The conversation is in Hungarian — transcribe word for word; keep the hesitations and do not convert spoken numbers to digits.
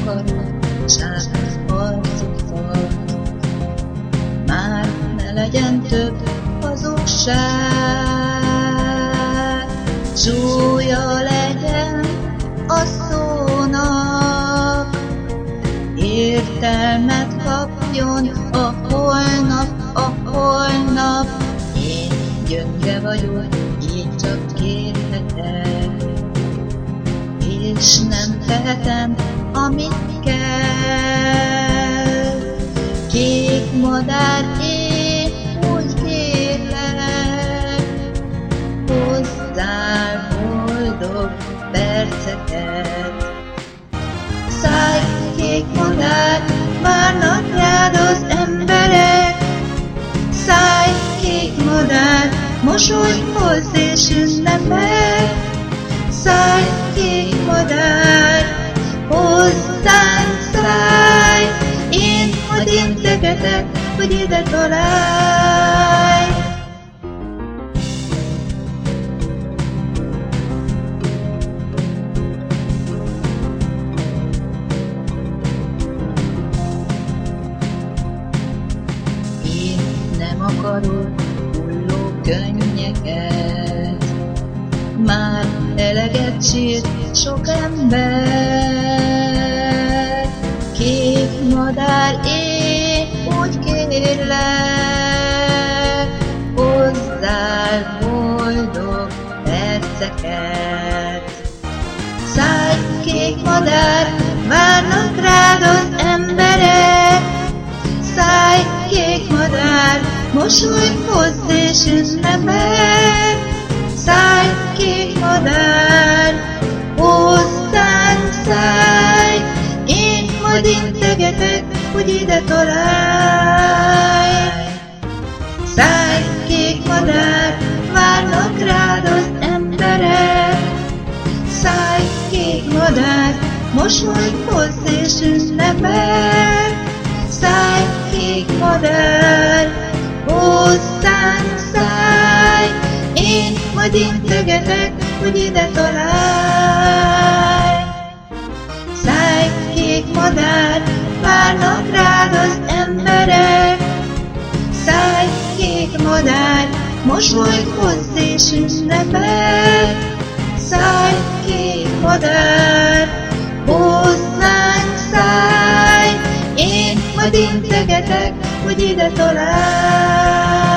szabadság harcot. Már ne legyen több hazugság, súlya legyen a szónak, értelmet kapjon a holnap, a holnap. Én gyönge vagyok, így csak kérhetek, és nem tehetem, amit kell. Kék madár, én úgy kérlek, hozzál boldog perceket. Szállj, kék madár, várnak rád az emberek. Szállj, kék madár, mosolyg, hozz és ünnepelj. Szállj, kék madár, hozzánk szállj, én majd integetek, hogy ide találj. Én nem akarok hulló könnyeket, már eleget sírt sok ember. Kék madár, én úgy kérlek, hozzál boldog perceket. Szállj, kék madár, várnak rád az emberek. Szállj, kék madár, mosolyg, hozz és ünnepelj. Szállj, kék madár, hozzánk szállj, én majd integetek, hogy ide találj. Szállj, kék madár, várnak rád az emberek. Szállj, kék madár, mosolyg, hozz és ünnepelj. Szállj, kék madár, hozzánk szállj, én majd integetek, hogy ide találj. Szállj, kék madár, várnak rád az emberek. Szállj, kék madár, mosolyg, hozz és ünnepelj. Szállj, kék madár, hozzánk szállj, én majd integetek, hogy ide találj.